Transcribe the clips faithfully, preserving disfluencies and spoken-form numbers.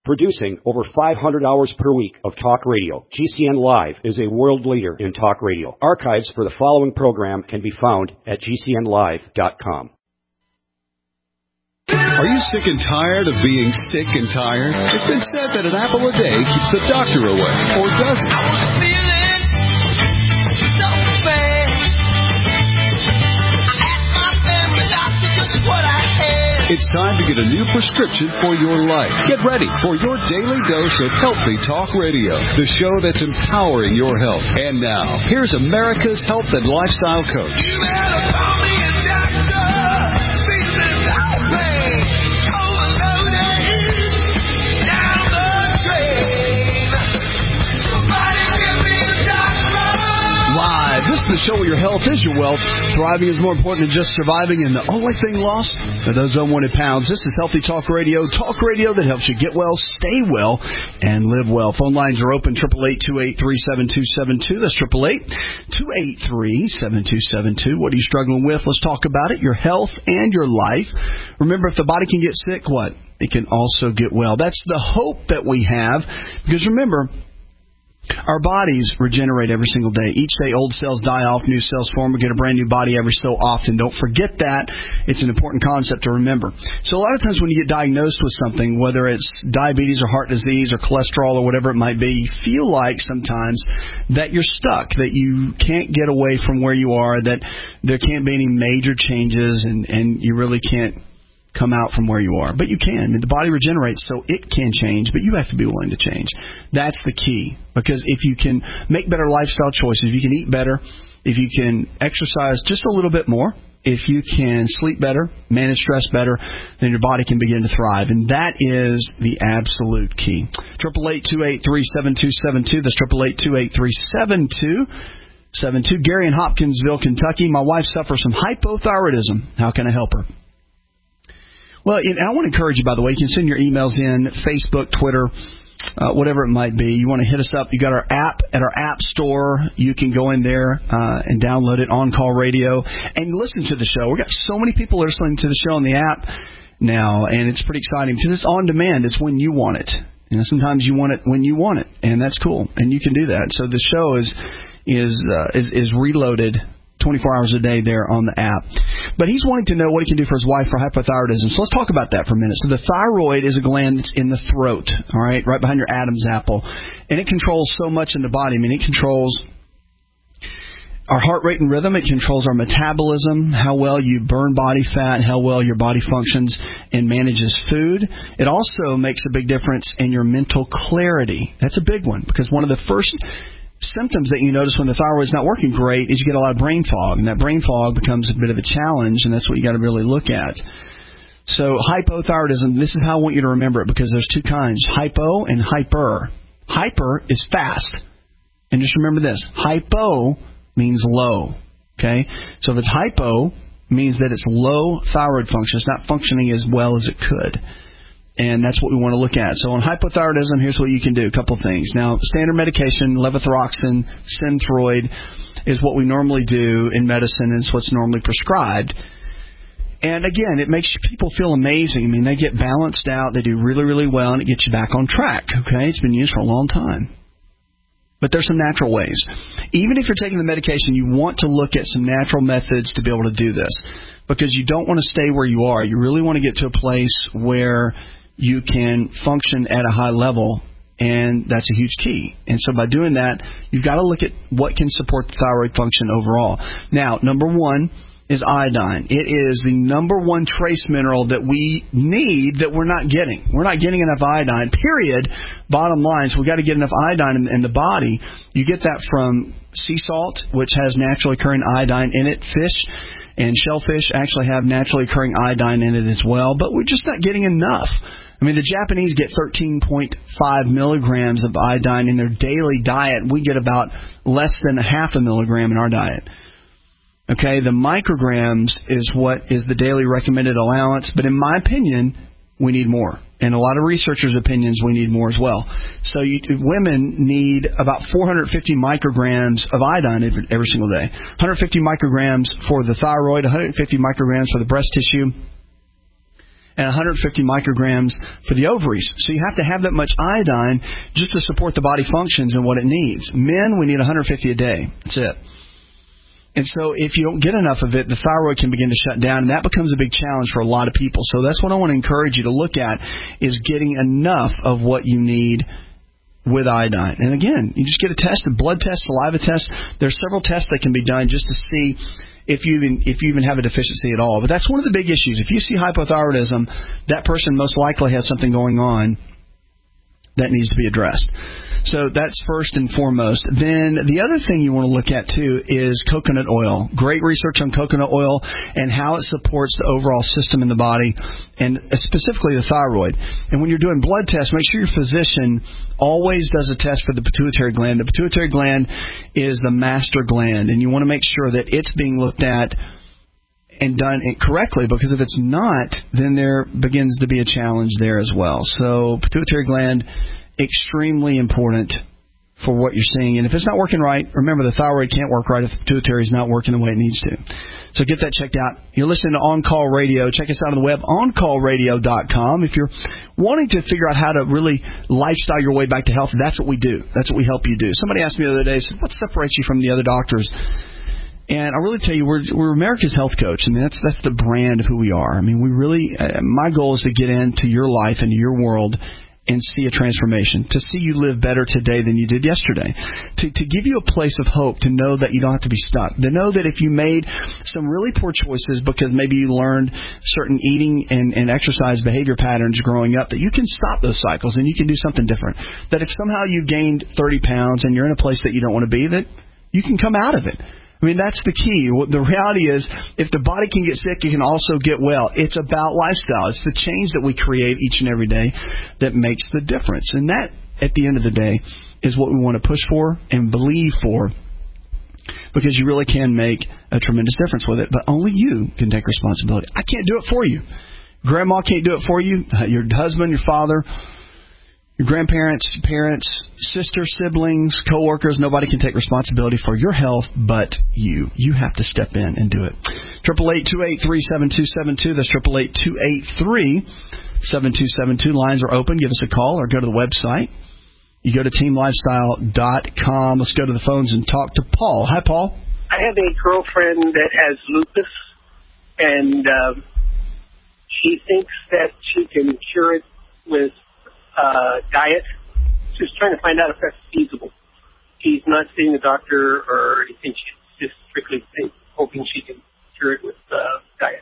Producing over five hundred hours per week of talk radio, G C N Live is a world leader in talk radio. Archives for the following program can be found at G C N live dot com. Are you sick and tired of being sick and tired? It's been said that an apple a day keeps the doctor away, or does it? I was feeling so bad. I asked my family doctor just what I had. It's time to get a new prescription for your life. Get ready for your daily dose of Healthy Talk Radio, the show that's empowering your health. And now, here's America's health and lifestyle coach. You better call me a doctor. Business outbreak. Overloaded. Down the drain. Somebody give me a doctor. Live. This is the show where your health is your wealth. Thriving is more important than just surviving, and the only thing lost are those unwanted pounds. This is Healthy Talk Radio, talk radio that helps you get well, stay well, and live well. Phone lines are open, eight eight eight, two eight three, seven two seven two. That's eight eight eight, two eight three, seven two seven two. What are you struggling with? Let's talk about it, your health and your life. Remember, if the body can get sick, what? It can also get well. That's the hope that we have, because remember, our bodies regenerate every single day. Each day, old cells die off, new cells form. We get a brand new body every so often. Don't forget that. It's an important concept to remember. So a lot of times when you get diagnosed with something, whether it's diabetes or heart disease or cholesterol or whatever it might be, you feel like sometimes that you're stuck, that you can't get away from where you are, that there can't be any major changes, and, and you really can't come out from where you are. But you can. The body regenerates, so it can change, but you have to be willing to change. That's the key. Because if you can make better lifestyle choices, if you can eat better, if you can exercise just a little bit more, if you can sleep better, manage stress better, then your body can begin to thrive. And that is the absolute key. eight eight eight, two eight three, seven two seven two. That's eight eight eight, two eight three, seven two seven two. Gary in Hopkinsville, Kentucky. My wife suffers from hypothyroidism. How can I help her? Well, and I want to encourage you, by the way, you can send your emails in, Facebook, Twitter, uh, whatever it might be. You want to hit us up. You got our app at our app store. You can go in there uh, and download it, On Call Radio, and listen to the show. We've got so many people listening to the show on the app now, and it's pretty exciting because it's on demand. It's when you want it. You know, sometimes you want it when you want it, and that's cool, and you can do that. So the show is is uh, is, is reloaded twenty-four hours a day there on the app. But he's wanting to know what he can do for his wife for hypothyroidism. So let's talk about that for a minute. So the thyroid is a gland that's in the throat, all right, right behind your Adam's apple. And it controls so much in the body. I mean, it controls our heart rate and rhythm. It controls our metabolism, how well you burn body fat, how well your body functions and manages food. It also makes a big difference in your mental clarity. That's a big one, because one of the first symptoms that you notice when the thyroid's not working great is you get a lot of brain fog, and that brain fog becomes a bit of a challenge, and that's what you got to really look at. So hypothyroidism, this is how I want you to remember it, because there's two kinds, hypo and hyper. Hyper is fast, and just remember this, hypo means low, okay? So if it's hypo, it means that it's low thyroid function. It's not functioning as well as it could. And that's what we want to look at. So on hypothyroidism, here's what you can do. A couple of things. Now, standard medication, levothyroxine, Synthroid, is what we normally do in medicine, and it's what's normally prescribed. And again, it makes people feel amazing. I mean, they get balanced out, they do really, really well, and it gets you back on track. Okay, it's been used for a long time. But there's some natural ways. Even if you're taking the medication, you want to look at some natural methods to be able to do this, because you don't want to stay where you are. You really want to get to a place where you can function at a high level, and that's a huge key. And so by doing that, you've got to look at what can support the thyroid function overall. Now, number one is iodine. It is the number one trace mineral that we need that we're not getting. We're not getting enough iodine, period. Bottom line, so we've got to get enough iodine in, in the body. You get that from sea salt, which has naturally occurring iodine in it. Fish and shellfish actually have naturally occurring iodine in it as well, but we're just not getting enough. I mean, the Japanese get thirteen point five milligrams of iodine in their daily diet. We get about less than a half a milligram in our diet. Okay, the micrograms is what is the daily recommended allowance, but in my opinion, we need more. And a lot of researchers' opinions, we need more as well. So you, women need about four hundred fifty micrograms of iodine every, every single day. one hundred fifty micrograms for the thyroid, one hundred fifty micrograms for the breast tissue, and one hundred fifty micrograms for the ovaries. So you have to have that much iodine just to support the body functions and what it needs. Men, we need one hundred fifty a day. That's it. And so if you don't get enough of it, the thyroid can begin to shut down, and that becomes a big challenge for a lot of people. So that's what I want to encourage you to look at, is getting enough of what you need with iodine. And again, you just get a test, a blood test, saliva test. There's several tests that can be done just to see if you even if you even have a deficiency at all. But that's one of the big issues. If you see hypothyroidism, that person most likely has something going on that needs to be addressed. So that's first and foremost. Then the other thing you want to look at, too, is coconut oil. Great research on coconut oil and how it supports the overall system in the body, and specifically the thyroid. And when you're doing blood tests, make sure your physician always does a test for the pituitary gland. The pituitary gland is the master gland, and you want to make sure that it's being looked at and done it correctly, because if it's not, then there begins to be a challenge there as well. So pituitary gland, extremely important for what you're seeing. And if it's not working right, remember the thyroid can't work right if the pituitary is not working the way it needs to. So get that checked out. You're listening to On Call Radio. Check us out on the web, on call radio dot com. If you're wanting to figure out how to really lifestyle your way back to health, that's what we do. That's what we help you do. Somebody asked me the other day, said, what separates you from the other doctors? And I really tell you, we're we're America's health coach, and that's that's the brand of who we are. I mean, we really, uh, my goal is to get into your life, into your world, and see a transformation, to see you live better today than you did yesterday, to to give you a place of hope, to know that you don't have to be stuck, to know that if you made some really poor choices because maybe you learned certain eating and, and exercise behavior patterns growing up, that you can stop those cycles and you can do something different. That if somehow you gained thirty pounds and you're in a place that you don't want to be, that you can come out of it. I mean, that's the key. The reality is, if the body can get sick, it can also get well. It's about lifestyle. It's the change that we create each and every day that makes the difference. And that, at the end of the day, is what we want to push for and believe for, because you really can make a tremendous difference with it. But only you can take responsibility. I can't do it for you. Grandma can't do it for you. Your husband, your father, your grandparents, parents, sister, siblings, coworkers, nobody can take responsibility for your health but you. You have to step in and do it. eight eight eight, two eight three, seven two seven two. That's eight eight eight, two eight three, seven two seven two. Lines are open. Give us a call or go to the website. You go to team lifestyle dot com. Let's go to the phones and talk to Paul. Hi, Paul. I have a girlfriend that has lupus, and uh, she thinks that she can cure it with Uh, diet. Just trying to find out if that's feasible. She's not seeing the doctor or anything. She's just strictly think, hoping she can cure it with uh, diet.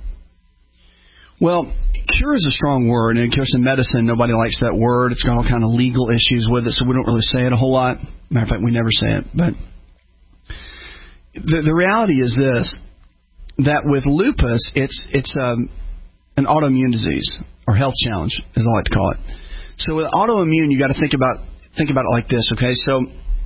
Well, cure is a strong word, and of course in medicine nobody likes that word. It's got all kind of legal issues with it, so we don't really say it a whole lot. Matter of fact, we never say it. But the, the reality is this, that with lupus, it's it's um, an autoimmune disease, or health challenge, as I like to call it. So with autoimmune, you got to think about think about it like this, okay? So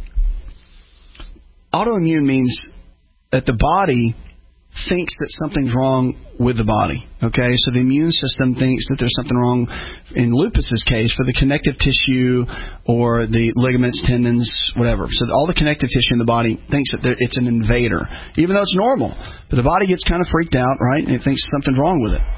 autoimmune means that the body thinks that something's wrong with the body, okay? So the immune system thinks that there's something wrong, in lupus's case, for the connective tissue or the ligaments, tendons, whatever. So all the connective tissue in the body thinks that it's an invader, even though it's normal. But the body gets kind of freaked out, right? And it thinks something's wrong with it.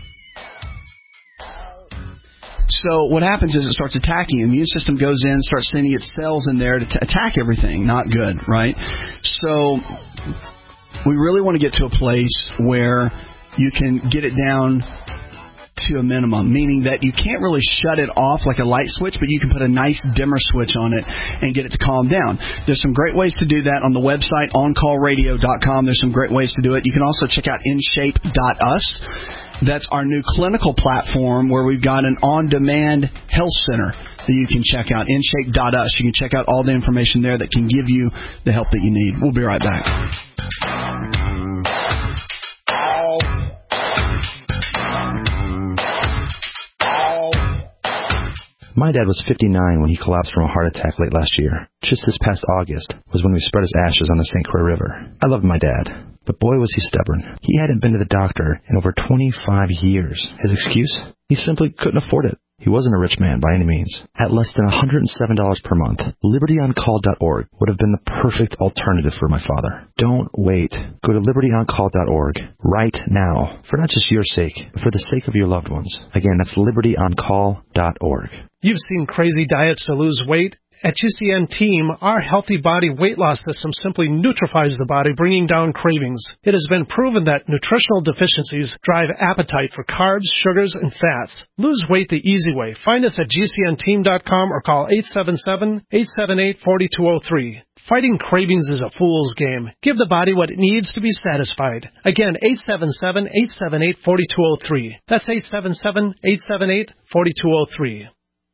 So what happens is it starts attacking. The immune system goes in, starts sending its cells in there to t- attack everything. Not good, right? So we really want to get to a place where you can get it down to a minimum, meaning that you can't really shut it off like a light switch, but you can put a nice dimmer switch on it and get it to calm down. There's some great ways to do that on the website, on call radio dot com. There's some great ways to do it. You can also check out in shape dot us. That's our new clinical platform where we've got an on-demand health center that you can check out, in shape dot us. You can check out all the information there that can give you the help that you need. We'll be right back. My dad was fifty-nine when he collapsed from a heart attack late last year. Just this past August was when we spread his ashes on the Saint Croix River. I loved my dad, but boy was he stubborn. He hadn't been to the doctor in over twenty-five years. His excuse? He simply couldn't afford it. He wasn't a rich man by any means. At less than one hundred seven dollars per month, liberty on call dot org would have been the perfect alternative for my father. Don't wait. Go to liberty on call dot org right now, for not just your sake, but for the sake of your loved ones. Again, that's liberty on call dot org. You've seen crazy diets to lose weight. At G C N Team, our Healthy Body weight loss system simply neutralizes the body, bringing down cravings. It has been proven that nutritional deficiencies drive appetite for carbs, sugars, and fats. Lose weight the easy way. Find us at G C N team dot com or call eight seven seven, eight seven eight, four two zero three. Fighting cravings is a fool's game. Give the body what it needs to be satisfied. Again, eight seven seven, eight seven eight, four two zero three. That's eight seven seven, eight seven eight, four two zero three.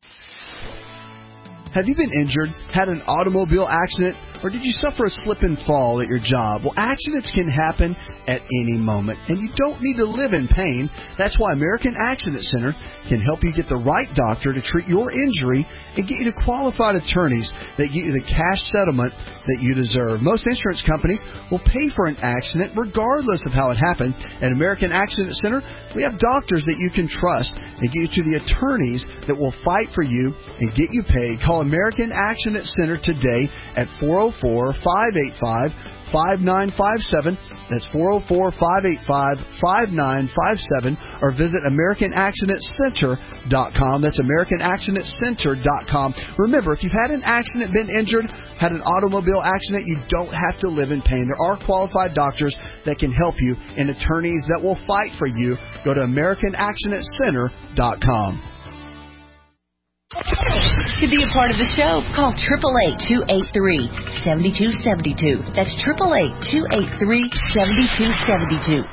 Have you been injured, had an automobile accident, or did you suffer a slip and fall at your job? Well, accidents can happen at any moment, and you don't need to live in pain. That's why American Accident Center can help you get the right doctor to treat your injury and get you to qualified attorneys that get you the cash settlement that you deserve. Most insurance companies will pay for an accident regardless of how it happened. At American Accident Center, we have doctors that you can trust and get you to the attorneys that will fight for you and get you paid. Call American Accident Center today at four oh four, five eight five, five nine five seven. That's four oh four, five eight five, five nine five seven. Or visit American Accident Center dot com. That's American Accident Center dot com. Remember, if you've had an accident, been injured, had an automobile accident, you don't have to live in pain. There are qualified doctors that can help you and attorneys that will fight for you. Go to American Accident Center dot com. To be a part of the show, call eight eight eight, two eight three, seven two seven two. That's eight eight eight, two eight three, seven two seven two.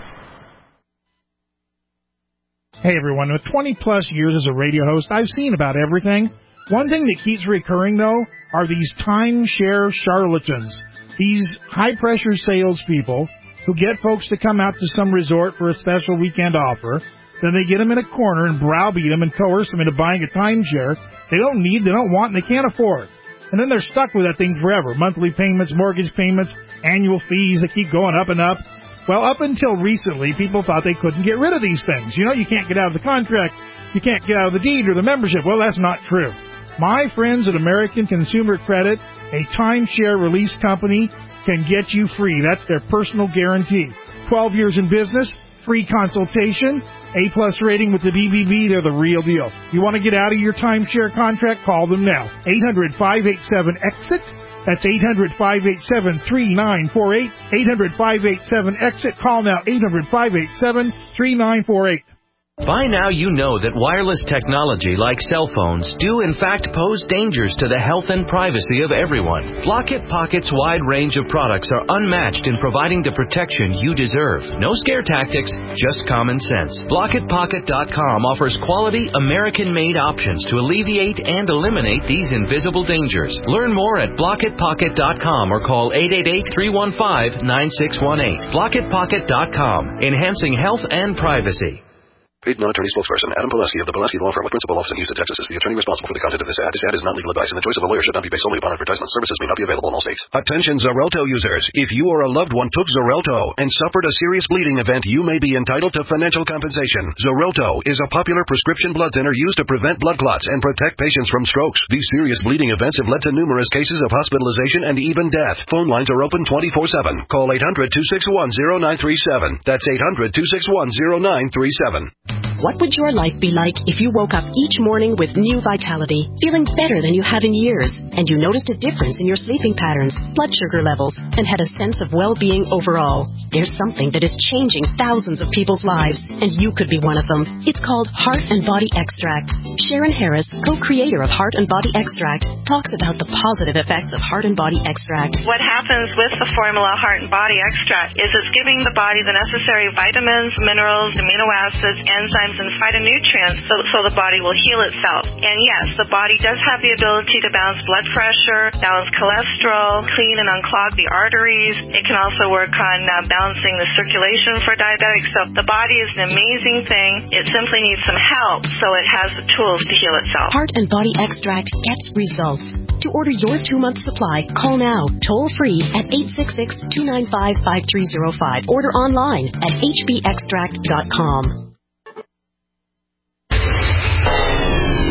Hey everyone, with twenty plus years as a radio host, I've seen about everything. One thing that keeps recurring, though, are these timeshare charlatans. These high-pressure salespeople who get folks to come out to some resort for a special weekend offer. Then they get them in a corner and browbeat them and coerce them into buying a timeshare they don't need, they don't want, and they can't afford. And then they're stuck with that thing forever. Monthly payments, mortgage payments, annual fees that keep going up and up. Well, up until recently, people thought they couldn't get rid of these things. You know, you can't get out of the contract, you can't get out of the deed or the membership. Well, that's not true. My friends at American Consumer Credit, a timeshare release company, can get you free. That's their personal guarantee. twelve years in business, free consultation, A-plus rating with the D B B, they're the real deal. You want to get out of your timeshare contract? Call them now. eight hundred, five eight seven, EXIT. That's eight hundred, five eight seven, three nine four eight. eight hundred, five eight seven, EXIT. Call now, eight hundred, five eight seven, three nine four eight. By now you know that wireless technology like cell phones do in fact pose dangers to the health and privacy of everyone. Blockit Pocket's wide range of products are unmatched in providing the protection you deserve. No scare tactics, just common sense. Blockit Pocket dot com offers quality American-made options to alleviate and eliminate these invisible dangers. Learn more at Blockit Pocket dot com or call eight eight eight, three one five, nine six one eight. Blockit Pocket dot com, enhancing health and privacy. Paid non-attorney spokesperson Adam Pileski of the Pileski Law Firm with principal office in Houston, Texas is the attorney responsible for the content of this ad. This ad is not legal advice, and the choice of a lawyer should not be based solely upon advertisement. Services may not be available in all states. Attention Xarelto users. If you or a loved one took Xarelto and suffered a serious bleeding event, you may be entitled to financial compensation. Xarelto is a popular prescription blood thinner used to prevent blood clots and protect patients from strokes. These serious bleeding events have led to numerous cases of hospitalization and even death. Phone lines are open twenty-four seven. Call eight hundred, two six one, zero nine three seven. That's eight hundred, two six one, zero nine three seven. What would your life be like if you woke up each morning with new vitality, feeling better than you have in years, and you noticed a difference in your sleeping patterns, blood sugar levels, and had a sense of well-being overall? There's something that is changing thousands of people's lives, and you could be one of them. It's called Heart and Body Extract. Sharon Harris, co-creator of Heart and Body Extract, talks about the positive effects of Heart and Body Extract. What happens with the formula Heart and Body Extract is it's giving the body the necessary vitamins, minerals, amino acids, enzymes, and phytonutrients so, so the body will heal itself. And yes, the body does have the ability to balance blood pressure, balance cholesterol, clean and unclog the arteries. It can also work on uh, balancing the circulation for diabetics. So the body is an amazing thing. It simply needs some help so it has the tools to heal itself. Heart and Body Extract gets results. To order your two-month supply, call now, toll-free at eight six six, two nine five, five three zero five. Order online at h b extract dot com.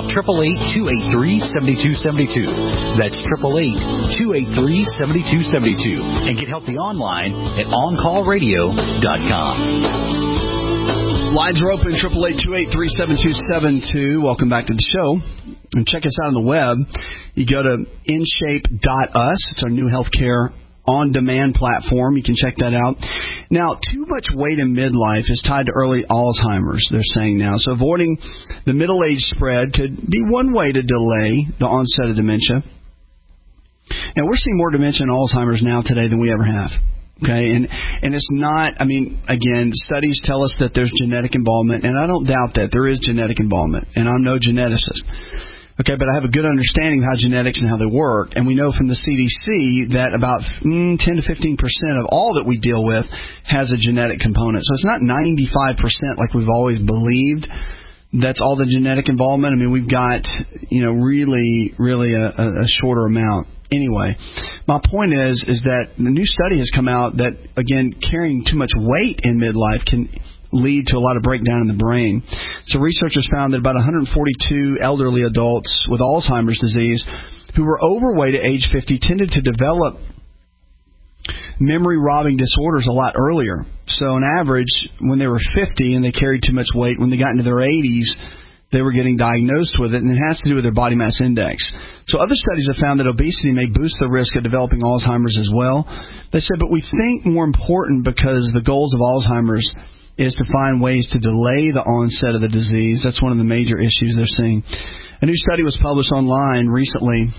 eight eight eight, two eight three, seven two seven two. That's eight eight eight, two eight three, seven two seven two. And get healthy online at on call radio dot com. Lines are open, eight eight eight, two eight three, seven two seven two. Welcome back to the show. And check us out on the web. You go to in shape dot u s. It's our new healthcare on-demand platform. You can check that out. Now, too much weight in midlife is tied to early Alzheimer's, they're saying now. So avoiding the middle age spread could be one way to delay the onset of dementia. Now, we're seeing more dementia and Alzheimer's now today than we ever have. Okay, and and it's not, I mean, again, studies tell us that there's genetic involvement, and I don't doubt that. There is genetic involvement, and I'm no geneticist. Okay, but I have a good understanding of how genetics and how they work, and we know from the C D C that about mm, ten to fifteen percent of all that we deal with has a genetic component. So it's not ninety-five percent like we've always believed. That's all the genetic involvement. I mean, we've got, you know, really, really a, a shorter amount. Anyway, my point is, is that the new study has come out that, again, carrying too much weight in midlife can lead to a lot of breakdown in the brain. So researchers found that about one hundred forty-two elderly adults with Alzheimer's disease who were overweight at age fifty tended to develop memory-robbing disorders a lot earlier. So on average, when they were fifty and they carried too much weight, when they got into their eighties, they were getting diagnosed with it, and it has to do with their body mass index. So other studies have found that obesity may boost the risk of developing Alzheimer's as well. They said, but we think more important, because the goals of Alzheimer's is to find ways to delay the onset of the disease. That's one of the major issues they're seeing. A new study was published online recently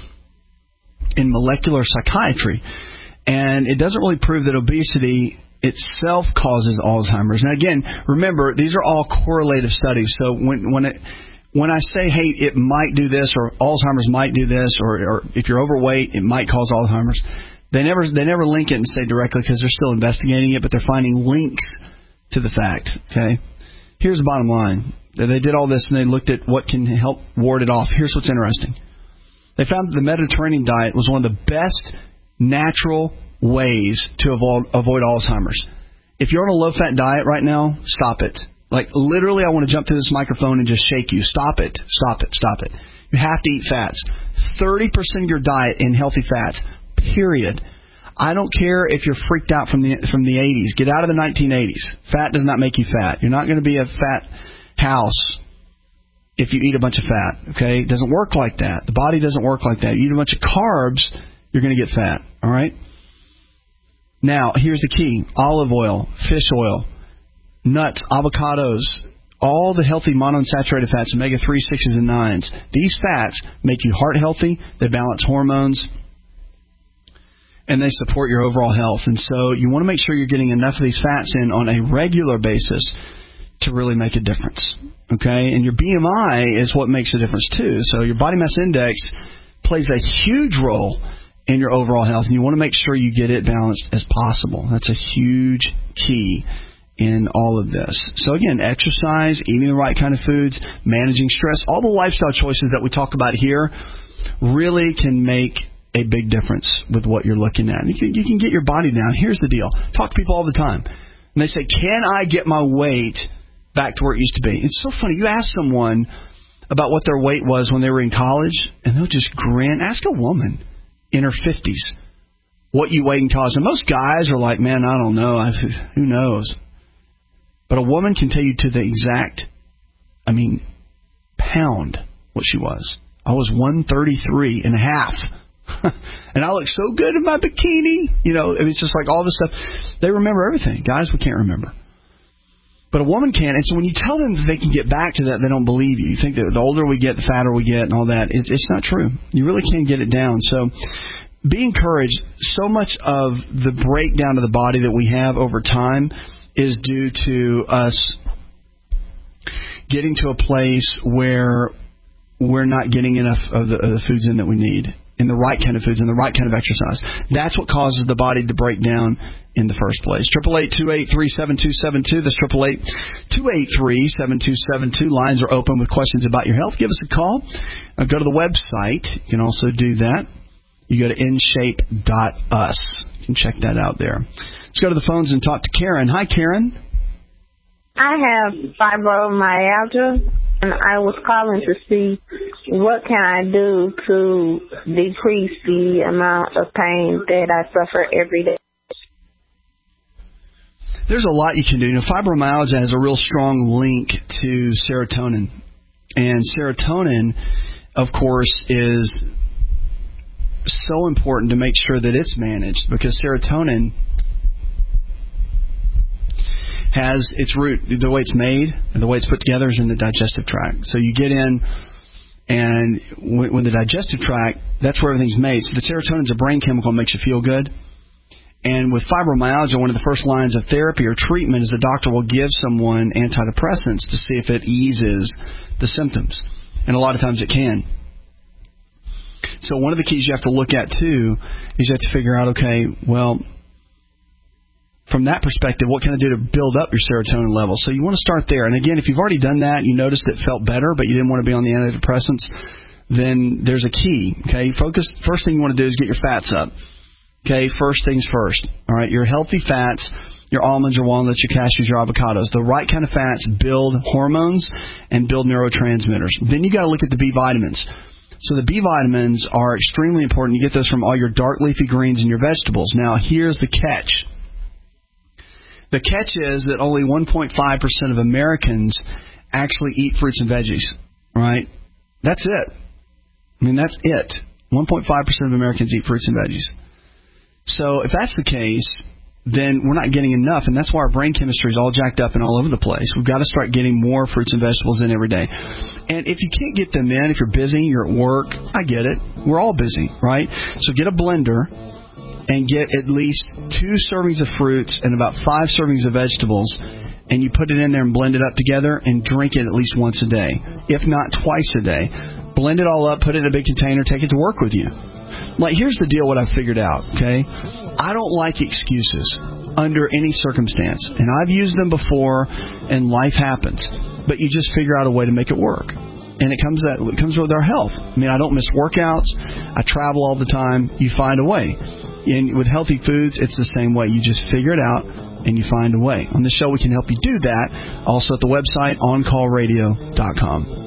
in Molecular Psychiatry, and it doesn't really prove that obesity itself causes Alzheimer's. Now, again, remember, these are all correlative studies. So when when it when I say, hey, it might do this, or Alzheimer's might do this, or, or if you're overweight, it might cause Alzheimer's, they never they never link it and say directly, because they're still investigating it, but they're finding links to the fact. Okay, here's the bottom line. They did all this, and they looked at what can help ward it off. Here's what's interesting. They found that the Mediterranean diet was one of the best natural ways to avoid, avoid Alzheimer's. If you're on a low-fat diet right now, stop it. Like, literally, I want to jump through this microphone and just shake you. Stop it. Stop it. Stop it. You have to eat fats. thirty percent of your diet in healthy fats, period. I don't care if you're freaked out from the from the eighties. Get out of the nineteen eighties. Fat does not make you fat. You're not going to be a fat house if you eat a bunch of fat. Okay? It doesn't work like that. The body doesn't work like that. You eat a bunch of carbs, you're going to get fat. All right? Now, here's the key. Olive oil, fish oil, nuts, avocados, all the healthy monounsaturated fats, omega three, sixes, and nines. These fats make you heart healthy. They balance hormones, and they support your overall health. And so you want to make sure you're getting enough of these fats in on a regular basis to really make a difference. Okay? And your B M I is what makes a difference, too. So your body mass index plays a huge role in your overall health, and you want to make sure you get it balanced as possible. That's a huge key in all of this. So again, exercise, eating the right kind of foods, managing stress, all the lifestyle choices that we talk about here really can make a big difference with what you're looking at. You can, you can get your body down. Here's the deal. Talk to people all the time, and they say, can I get my weight back to where it used to be? It's so funny. You ask someone about what their weight was when they were in college, and they'll just grin. Ask a woman in her fifties what you weigh in college. And most guys are like, man, I don't know. I, who knows? But a woman can tell you to the exact, I mean, pound what she was. I was one thirty-three and a half. And I look so good in my bikini. You know, it's just like all this stuff. They remember everything. Guys, we can't remember. But a woman can. And so when you tell them that they can get back to that, they don't believe you. You think that the older we get, the fatter we get and all that. It, it's not true. You really can't get it down. So be encouraged. So much of the breakdown of the body that we have over time is due to us getting to a place where we're not getting enough of the, of the foods in that we need, in the right kind of foods, and the right kind of exercise. That's what causes the body to break down in the first place. eight eight eight, two eight three, seven two seven two. That's eight eight eight, two eight three, seven two seven two. Lines are open with questions about your health. Give us a call. Uh, go to the website. You can also do that. You go to in shape dot u s. You can check that out there. Let's go to the phones and talk to Karen. Hi, Karen. I have fibromyalgia, and I was calling to see what can I do to decrease the amount of pain that I suffer every day. There's a lot you can do. You know, fibromyalgia has a real strong link to serotonin. And serotonin, of course, is so important to make sure that it's managed, because serotonin has its root, the way it's made and the way it's put together is in the digestive tract. So you get in, and when, when the digestive tract, that's where everything's made. So the serotonin's a brain chemical and makes you feel good. And with fibromyalgia, one of the first lines of therapy or treatment is the doctor will give someone antidepressants to see if it eases the symptoms. And a lot of times it can. So one of the keys you have to look at, too, is you have to figure out, okay, well, from that perspective, what can I do to build up your serotonin level? So you want to start there. And again, if you've already done that, you noticed it felt better, but you didn't want to be on the antidepressants, then there's a key. Okay, focus. First thing you want to do is get your fats up. Okay, first things first. All right, your healthy fats, your almonds, your walnuts, your cashews, your avocados. The right kind of fats build hormones and build neurotransmitters. Then you got to look at the B vitamins. So the B vitamins are extremely important. You get those from all your dark leafy greens and your vegetables. Now, here's the catch. The catch is that only one point five percent of Americans actually eat fruits and veggies, right? That's it. I mean, that's it. one point five percent of Americans eat fruits and veggies. So if that's the case, then we're not getting enough, and that's why our brain chemistry is all jacked up and all over the place. We've got to start getting more fruits and vegetables in every day. And if you can't get them in, if you're busy, you're at work, I get it. We're all busy, right? So get a blender and get at least two servings of fruits and about five servings of vegetables, and you put it in there and blend it up together and drink it at least once a day, if not twice a day. Blend it all up, put it in a big container, take it to work with you. Like, here's the deal, what I've figured out, okay? I don't like excuses under any circumstance. And I've used them before, and life happens. But you just figure out a way to make it work. And it comes that it comes with our health. I mean, I don't miss workouts. I travel all the time. You find a way. And with healthy foods, it's the same way. You just figure it out, and you find a way. On the show, we can help you do that. Also at the website, on call radio dot com.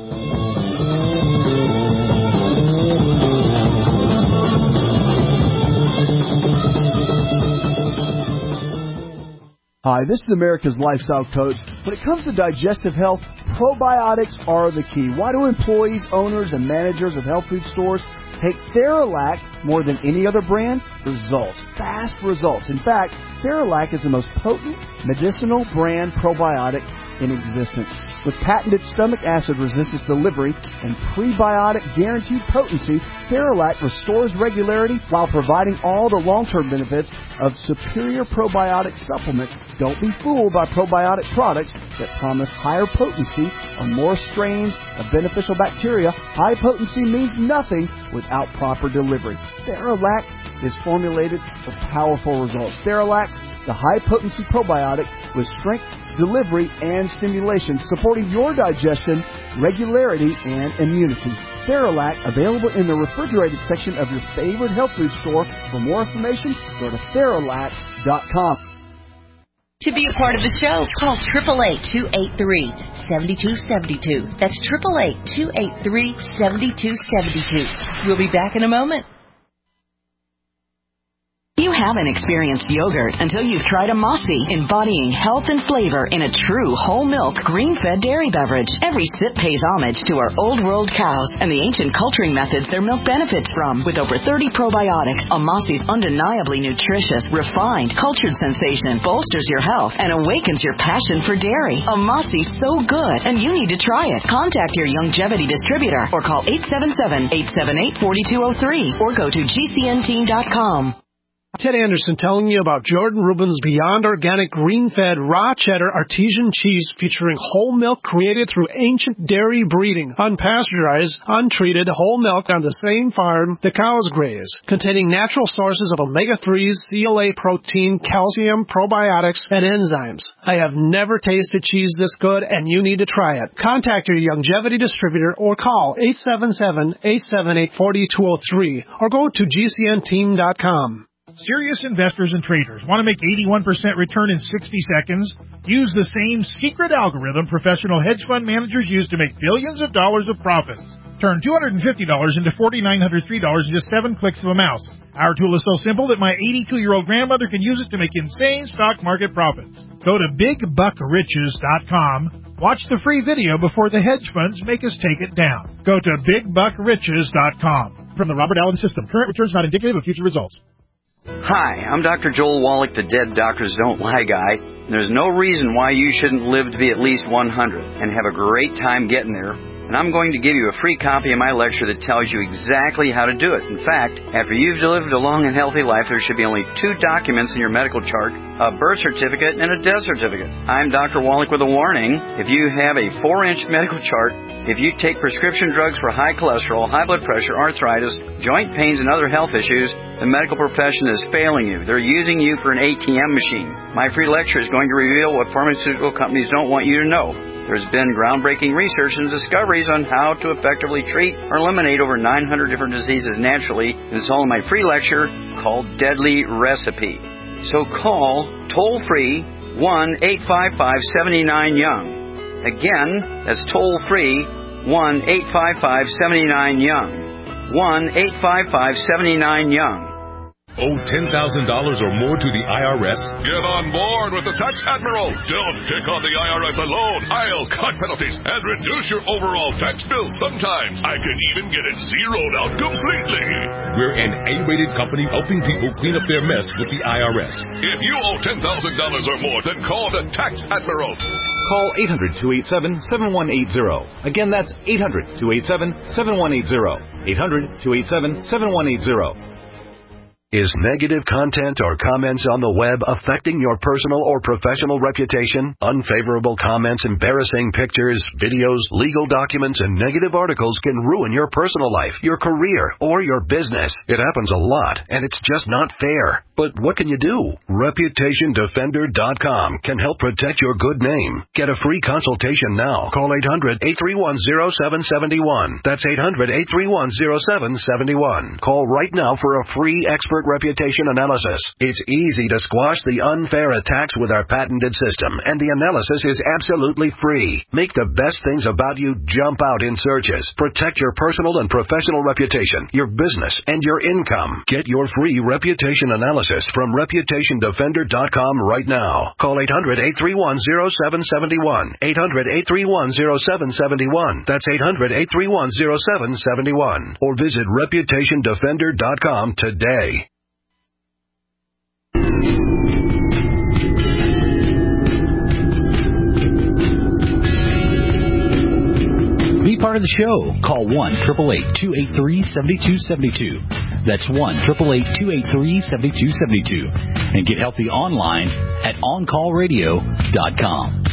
Hi, this is America's Lifestyle Coach. When it comes to digestive health, probiotics are the key. Why do employees, owners, and managers of health food stores take Theralac more than any other brand? Results. Fast results. In fact, Theralac is the most potent medicinal brand probiotic in existence. With patented stomach acid resistance delivery and prebiotic guaranteed potency, Theralac restores regularity while providing all the long-term benefits of superior probiotic supplements. Don't be fooled by probiotic products that promise higher potency or more strains of beneficial bacteria. High potency means nothing without proper delivery. Theralac is formulated for powerful results. Theralac, the high-potency probiotic with strength, delivery, and stimulation, supporting your digestion, regularity, and immunity. Theralac, available in the refrigerated section of your favorite health food store. For more information, go to Theralac dot com. To be a part of the show, call eight eight eight, two eight three, seven two seven two. That's eight eight eight, two eight three, seven two seven two. We'll be back in a moment. You haven't experienced yogurt until you've tried a Mossy, embodying health and flavor in a true whole milk, green-fed dairy beverage. Every sip pays homage to our old world cows and the ancient culturing methods their milk benefits from. With over thirty probiotics, a Mossy's undeniably nutritious, refined, cultured sensation bolsters your health and awakens your passion for dairy. A Mossy's so good, and you need to try it. Contact your Youngevity distributor or call eight seven seven, eight seven eight, four two zero three or go to G C N team dot com. Ted Anderson telling you about Jordan Rubin's Beyond Organic Green-Fed Raw Cheddar Artesian Cheese featuring whole milk created through ancient dairy breeding, unpasteurized, untreated whole milk on the same farm the cows graze, containing natural sources of omega threes, C L A protein, calcium, probiotics, and enzymes. I have never tasted cheese this good, and you need to try it. Contact your Youngevity distributor or call eight seven seven, eight seven eight, four two zero three or go to G C N team dot com. Serious investors and traders want to make eighty-one percent return in sixty seconds? Use the same secret algorithm professional hedge fund managers use to make billions of dollars of profits. Turn two hundred fifty dollars into four thousand nine hundred three dollars in just seven clicks of a mouse. Our tool is so simple that my eighty-two-year-old grandmother can use it to make insane stock market profits. Go to big buck riches dot com. Watch the free video before the hedge funds make us take it down. Go to big buck riches dot com. From the Robert Allen System, current returns not indicative of future results. Hi, I'm Doctor Joel Wallach, the Dead Doctors Don't Lie guy. There's no reason why you shouldn't live to be at least one hundred and have a great time getting there. And I'm going to give you a free copy of my lecture that tells you exactly how to do it. In fact, after you've lived a long and healthy life, there should be only two documents in your medical chart, a birth certificate and a death certificate. I'm Doctor Wallach with a warning. If you have a four-inch medical chart, if you take prescription drugs for high cholesterol, high blood pressure, arthritis, joint pains, and other health issues, the medical profession is failing you. They're using you for an A T M machine. My free lecture is going to reveal what pharmaceutical companies don't want you to know. There's been groundbreaking research and discoveries on how to effectively treat or eliminate over nine hundred different diseases naturally, and it's all in my free lecture called Deadly Recipe. So call toll-free one eight five five, seven nine, young. Again, that's toll-free one eight five five, seven nine, young. one eight five five, seven nine, young. Owe ten thousand dollars or more to the I R S? Get on board with the Tax Admiral. Don't pick on the I R S alone. I'll cut penalties and reduce your overall tax bill. Sometimes I can even get it zeroed out completely. We're an A-rated company helping people clean up their mess with the I R S. If you owe ten thousand dollars or more, then call the Tax Admiral. Call eight hundred, two eight seven, seven one eight zero. Again, that's eight hundred, two eight seven, seven one eight zero. eight hundred, two eight seven, seven one eight zero. Is negative content or comments on the web affecting your personal or professional reputation? Unfavorable comments, embarrassing pictures, videos, legal documents, and negative articles can ruin your personal life, your career, or your business. It happens a lot, and it's just not fair. But what can you do? Reputation Defender dot com can help protect your good name. Get a free consultation now. Call eight hundred, eight three one, zero seven seven one. That's eight hundred, eight three one, zero seven seven one. Call right now for a free expert reputation analysis. It's easy to squash the unfair attacks with our patented system, and the analysis is absolutely free. Make the best things about you jump out in searches. Protect your personal and professional reputation, your business, and your income. Get your free reputation analysis from Reputation Defender dot com right now. Call eight hundred, eight three one, zero seven seven one. eight hundred, eight three one, zero seven seven one. That's eight hundred, eight three one, zero seven seven one. Or visit Reputation Defender dot com today. Be part of the show. Call one, eight eight eight, two eight three, seven two seven two. That's one, eight eight eight, two eight three, seven two seven two. And get healthy online at on call radio dot com.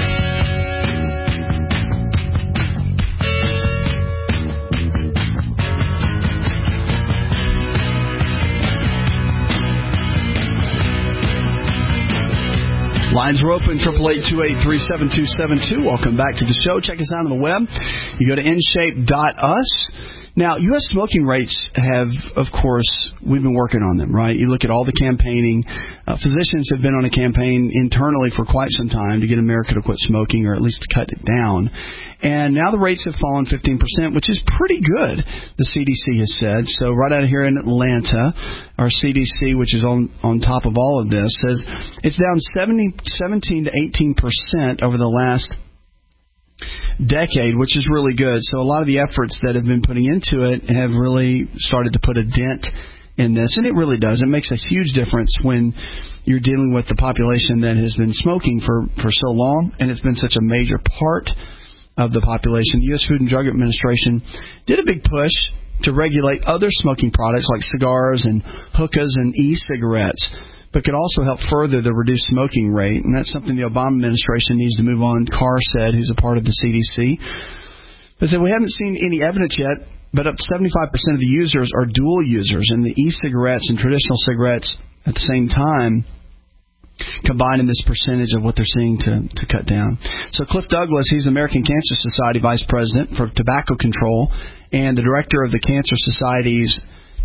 Lines are open, eight eight eight, two eight three, seven two seven two. Welcome back to the show. Check us out on the web. You go to in shape dot us. Now, U S smoking rates have, of course, we've been working on them, right? You look at all the campaigning. Uh, physicians have been on a campaign internally for quite some time to get America to quit smoking or at least to cut it down. And now the rates have fallen fifteen percent, which is pretty good, the C D C has said. So right out of here in Atlanta, our C D C, which is on, on top of all of this, says it's down seventy, seventeen to eighteen percent over the last decade, which is really good. So a lot of the efforts that have been putting into it have really started to put a dent in this, and it really does. It makes a huge difference when you're dealing with the population that has been smoking for, for so long, and it's been such a major part of the population. The U S Food and Drug Administration did a big push to regulate other smoking products like cigars and hookahs and e-cigarettes, but could also help further the reduced smoking rate. And that's something the Obama administration needs to move on. Carr said, who's a part of the C D C. They said, we haven't seen any evidence yet, but up to seventy-five percent of the users are dual users, and the e-cigarettes and traditional cigarettes at the same time combining this percentage of what they're seeing to, to cut down. So Cliff Douglas, he's American Cancer Society Vice President for Tobacco Control and the Director of the Cancer Society's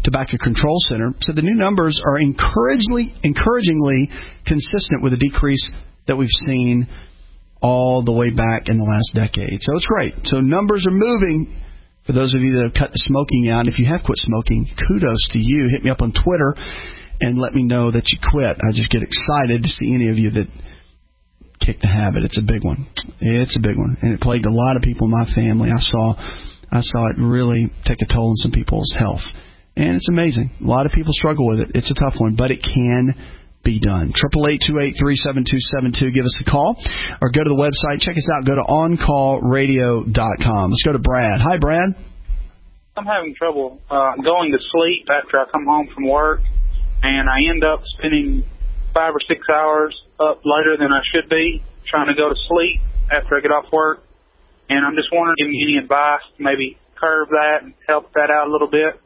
Tobacco Control Center said the new numbers are encouragingly, encouragingly consistent with the decrease that we've seen all the way back in the last decade. So it's great. So numbers are moving. For those of you that have cut the smoking out, if you have quit smoking, kudos to you. Hit me up on Twitter and let me know that you quit. I just get excited to see any of you that kick the habit. It's a big one. It's a big one. And it plagued a lot of people in my family. I saw I saw it really take a toll on some people's health. And it's amazing. A lot of people struggle with it. It's a tough one, but it can be done. Triple eight two eight three seven two seven two. Give us a call or go to the website. Check us out. Go to on call radio dot com. Let's go to Brad. Hi, Brad. I'm having trouble uh, going to sleep after I come home from work, and I end up spending five or six hours up later than I should be trying to go to sleep after I get off work. And I'm just wondering, give me any advice to maybe curb that and help that out a little bit.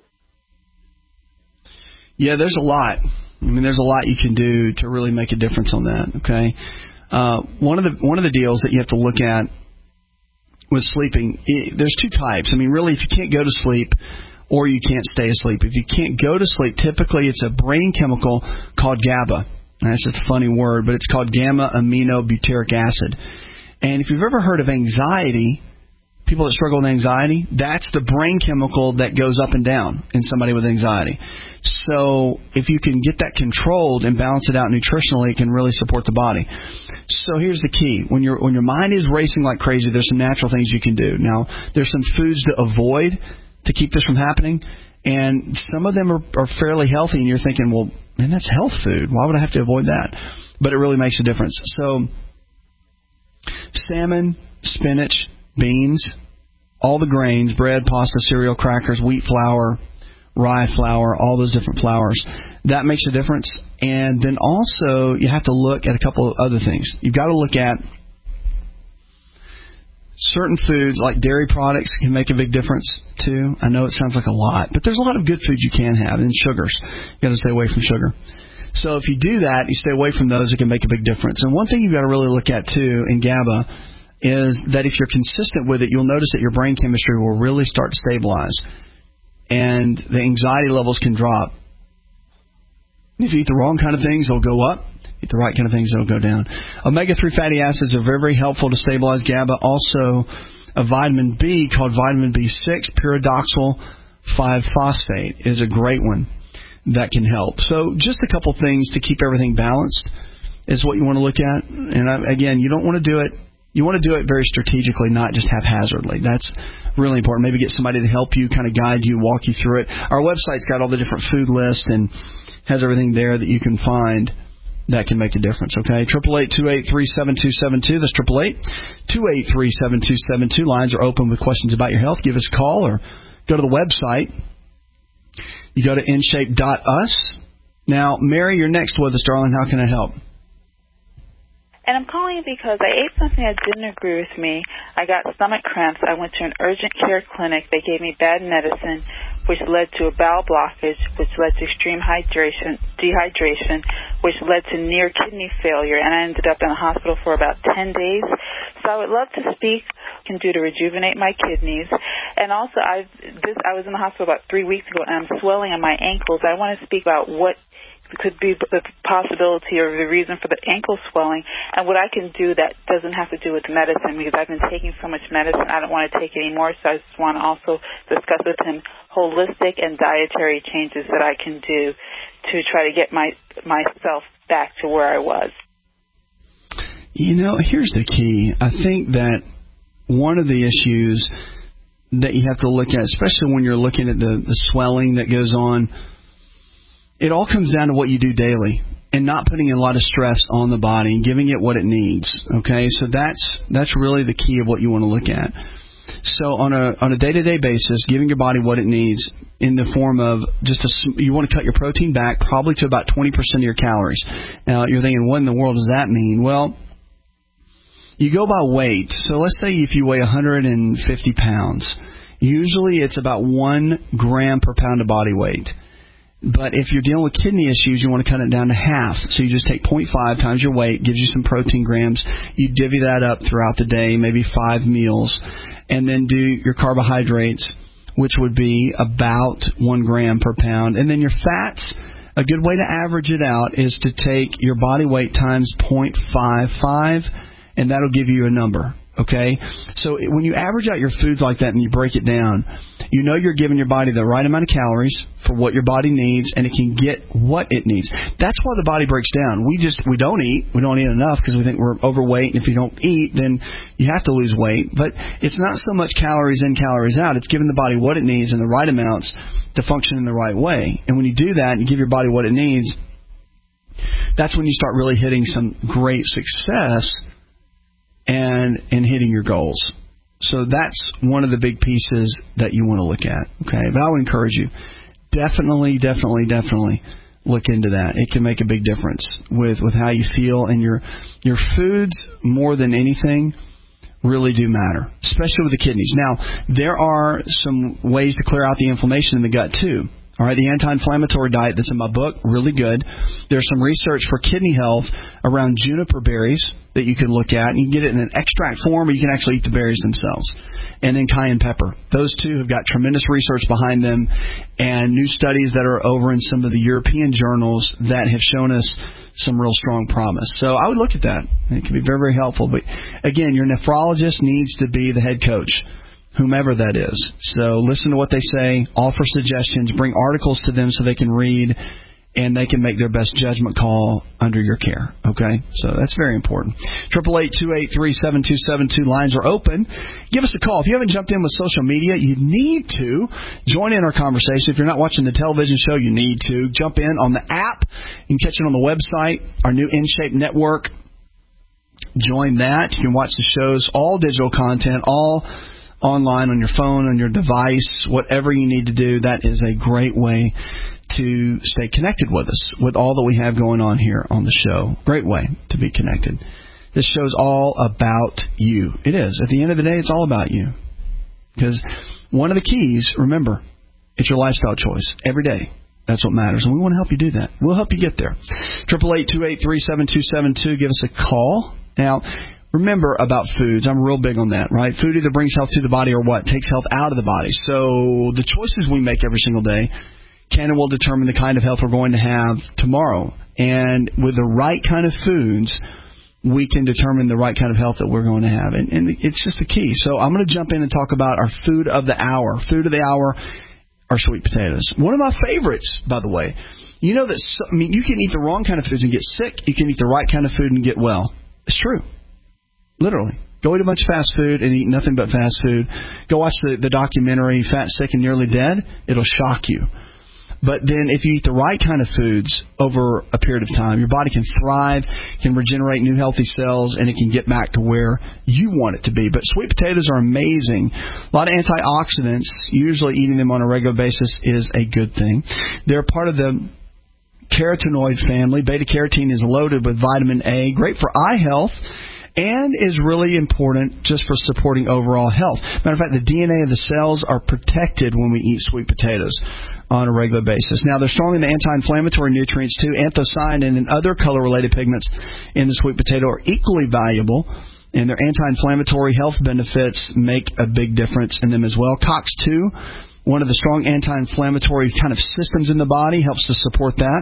Yeah, there's a lot. I mean, there's a lot you can do to really make a difference on that, okay? Uh, one of the one of the deals that you have to look at with sleeping, it, there's two types. I mean, really, if you can't go to sleep or you can't stay asleep. If you can't go to sleep, typically it's a brain chemical called GABA. That's a funny word, but it's called gamma-aminobutyric acid. And if you've ever heard of anxiety, people that struggle with anxiety, that's the brain chemical that goes up and down in somebody with anxiety. So if you can get that controlled and balance it out nutritionally, it can really support the body. So here's the key. When your when your mind is racing like crazy, there's some natural things you can do. Now, there's some foods to avoid to keep this from happening, and some of them are, are fairly healthy, and you're thinking, well, man, that's health food. Why would I have to avoid that? But it really makes a difference. So salmon, spinach, beans, all the grains, bread, pasta, cereal, crackers, wheat flour, rye flour, all those different flours. That makes a difference. And then also you have to look at a couple of other things. You've got to look at certain foods like dairy products can make a big difference too. I know it sounds like a lot, but there's a lot of good foods you can have, and sugars. You've got to stay away from sugar. So if you do that, you stay away from those, it can make a big difference. And one thing you've got to really look at too in GABA is that if you're consistent with it, you'll notice that your brain chemistry will really start to stabilize, and the anxiety levels can drop. If you eat the wrong kind of things, they'll go up. Eat the right kind of things, they'll go down. omega three fatty acids are very, very helpful to stabilize GABA. Also, a vitamin B called vitamin B six, pyridoxal five phosphate, is a great one that can help. So just a couple things to keep everything balanced is what you want to look at. And I, again, you don't want to do it. You want to do it very strategically, not just haphazardly. That's really important. Maybe get somebody to help you, kind of guide you, walk you through it. Our website's got all the different food lists and has everything there that you can find that can make a difference, okay? triple eight two eight three seven two seven two. That's triple eight two eight three seven two seven two. Lines are open with questions about your health. Give us a call or go to the website. You go to in shape dot us. Now, Mary, you're next with us, darling. How can I help? And I'm calling you because I ate something that didn't agree with me. I got stomach cramps. I went to an urgent care clinic. They gave me bad medicine, which led to a bowel blockage, which led to extreme hydration, dehydration, which led to near kidney failure, and I ended up in the hospital for about ten days. So I would love to speak what I can do to rejuvenate my kidneys. And also, I've, this, I was in the hospital about three weeks ago, and I'm swelling on my ankles. I want to speak about what could be the possibility or the reason for the ankle swelling and what I can do that doesn't have to do with medicine, because I've been taking so much medicine, I don't want to take any more, so I just want to also discuss with him holistic and dietary changes that I can do to try to get my myself back to where I was. You know, here's the key. I think that one of the issues that you have to look at, especially when you're looking at the, the swelling that goes on, it all comes down to what you do daily and not putting a lot of stress on the body and giving it what it needs. Okay, so that's that's really the key of what you want to look at. So on a on a day-to-day basis, giving your body what it needs in the form of just a, you want to cut your protein back probably to about twenty percent of your calories. Now you're thinking, what in the world does that mean? Well, you go by weight. So let's say if you weigh one hundred fifty pounds, usually it's about one gram per pound of body weight. But if you're dealing with kidney issues, you want to cut it down to half. So you just take zero point five times your weight, gives you some protein grams. You divvy that up throughout the day, maybe five meals, and then do your carbohydrates which would be about one gram per pound. And then your fats, a good way to average it out is to take your body weight times zero point five five, and that'll give you a number. Okay? So when you average out your foods like that and you break it down, you know you're giving your body the right amount of calories for what your body needs, and it can get what it needs. That's why the body breaks down. We just, we don't eat. We don't eat enough because we think we're overweight, and if you don't eat, then you have to lose weight. But it's not so much calories in, calories out. It's giving the body what it needs in the right amounts to function in the right way. And when you do that and you give your body what it needs, that's when you start really hitting some great success and and hitting your goals. So that's one of the big pieces that you want to look at. Okay, but I would encourage you, definitely, definitely, definitely look into that. It can make a big difference with, with how you feel, and your your foods more than anything really do matter, especially with the kidneys. Now, there are some ways to clear out the inflammation in the gut too. All right, the anti-inflammatory diet that's in my book, really good. There's some research for kidney health around juniper berries that you can look at. You can get it in an extract form, or you can actually eat the berries themselves. And then cayenne pepper. Those two have got tremendous research behind them, and new studies that are over in some of the European journals that have shown us some real strong promise. So I would look at that. It can be very, very helpful. But again, your nephrologist needs to be the head coach, whomever that is. So listen to what they say, offer suggestions, bring articles to them so they can read, and they can make their best judgment call under your care. Okay? So that's very important. eight eight eight, two eight three, seven two seven two. Lines are open. Give us a call. If you haven't jumped in with social media, you need to join in our conversation. If you're not watching the television show, you need to. Jump in on the app. You can catch it on the website, our new InShape network. Join that. You can watch the shows, all digital content, all online on your phone, on your device, whatever you need to do. That is a great way to stay connected with us, with all that we have going on here on the show. Great way to be connected. This show's all about you. It is. At the end of the day, it's all about you. Because one of the keys, remember, it's your lifestyle choice every day. That's what matters, and we want to help you do that. We'll help you get there. eight eight eight, two eight three, seven two seven two. Give us a call. Now, remember about foods. I'm real big on that, right? Food either brings health to the body or what? Takes health out of the body. So the choices we make every single day can and will determine the kind of health we're going to have tomorrow. And with the right kind of foods, we can determine the right kind of health that we're going to have. And, and it's just the key. So I'm going to jump in and talk about our food of the hour. Food of the hour are sweet potatoes. One of my favorites, by the way. You know that, so, I mean, you can eat the wrong kind of foods and get sick. You can eat the right kind of food and get well. It's true. Literally. Go eat a bunch of fast food and eat nothing but fast food. Go watch the, the documentary Fat, Sick, and Nearly Dead. It'll shock you. But then if you eat the right kind of foods over a period of time, your body can thrive, can regenerate new healthy cells, and it can get back to where you want it to be. But sweet potatoes are amazing. A lot of antioxidants. Usually eating them on a regular basis is a good thing. They're part of the carotenoid family. Beta-carotene is loaded with vitamin A, great for eye health, and is really important just for supporting overall health. Matter of fact, the D N A of the cells are protected when we eat sweet potatoes on a regular basis. Now, they're strong in the anti-inflammatory nutrients, too. Anthocyanin and other color-related pigments in the sweet potato are equally valuable, and their anti-inflammatory health benefits make a big difference in them as well. C O X two, one of the strong anti-inflammatory kind of systems in the body, helps to support that.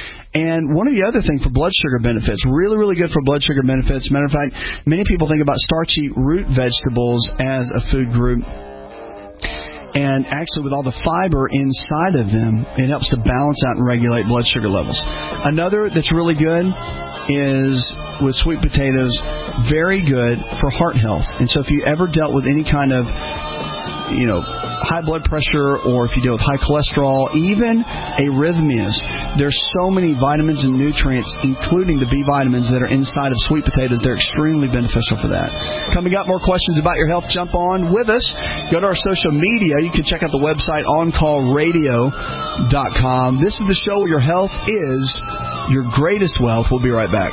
And one of the other things for blood sugar benefits, really, really good for blood sugar benefits. Matter of fact, many people think about starchy root vegetables as a food group. And actually, with all the fiber inside of them, it helps to balance out and regulate blood sugar levels. Another that's really good is, with sweet potatoes, very good for heart health. And so if you ever dealt with any kind of, you know, high blood pressure, or if you deal with high cholesterol, even arrhythmias, there's so many vitamins and nutrients, including the B vitamins, that are inside of sweet potatoes. They're extremely beneficial for that. Coming up, more questions about your health. Jump on with us. Go to our social media. You can check out the website on call radio dot com. This is the show where your health is your greatest wealth. We'll be right back.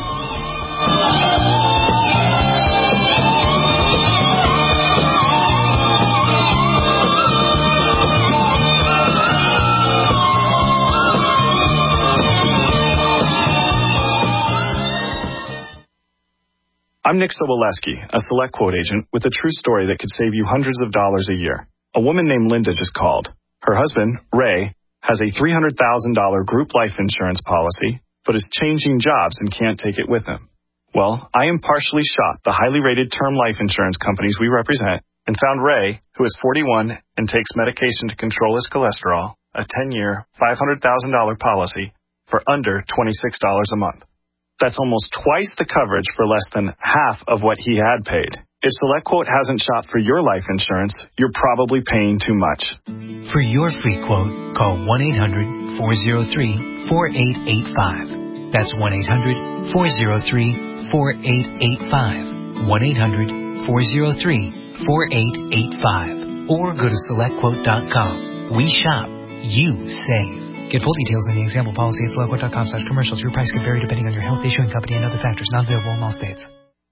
I'm Nick Soboleski, a Select Quote agent with a true story that could save you hundreds of dollars a year. A woman named Linda just called. Her husband, Ray, has a three hundred thousand dollars group life insurance policy, but is changing jobs and can't take it with him. Well, I impartially shot the highly rated term life insurance companies we represent and found Ray, who is forty-one and takes medication to control his cholesterol, a ten-year, five hundred thousand dollars policy for under twenty-six dollars a month. That's almost twice the coverage for less than half of what he had paid. If SelectQuote hasn't shopped for your life insurance, you're probably paying too much. For your free quote, call one eight hundred, four oh three, four eight eight five. That's one eight hundred, four oh three, four eight eight five. one eight hundred, four oh three, four eight eight five. Or go to select quote dot com. We shop. You save. Get full details in the example policy at select quote dot com slash commercials. Your price can vary depending on your health, issuing company, and other factors. Not available in all states.